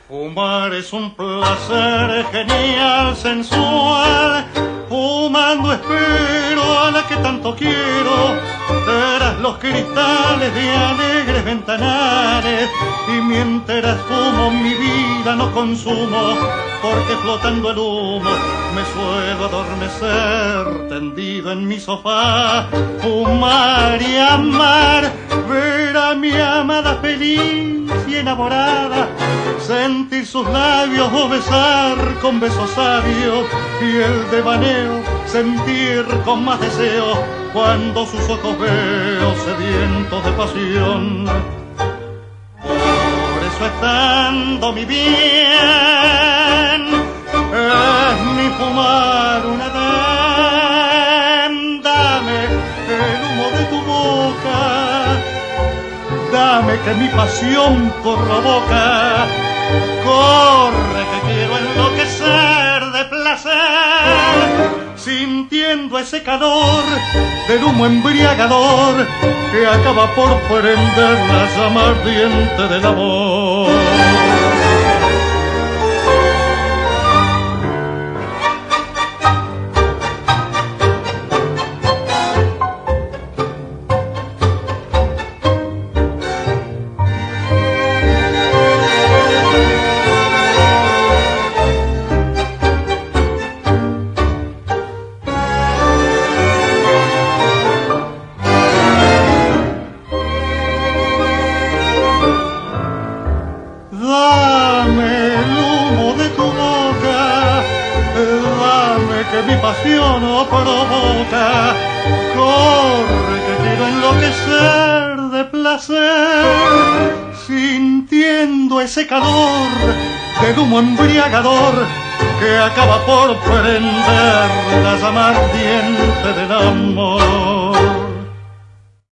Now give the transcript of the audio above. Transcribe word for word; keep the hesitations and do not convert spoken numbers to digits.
Fumar es un placer genial, sensual. Fumando espero a la que tanto quiero. Tras los cristales de alegres ventanales. Y mientras fumo mi vida no consumo, porque flotando el humo me suelo adormecer tendido en mi sofá. Fumar y amar, ver a mi amada feliz y enamorada, sentir sus labios o besar con besos sabios, y el devaneo sentir con más deseo cuando sus ojos veo sedientos de pasión. Por eso estando mi bien, es mi fumar un edén. Dame el humo de tu boca, dame que mi pasión provoca. Corre que quiero enloquecer de placer, sintiendo ese calor del humo embriagador que acaba por prender la llama ardiente del amor. Que mi pasión no provoca. Corre que quiero enloquecer de placer, sintiendo ese calor del humo embriagador que acaba por prender la llama ardiente del amor.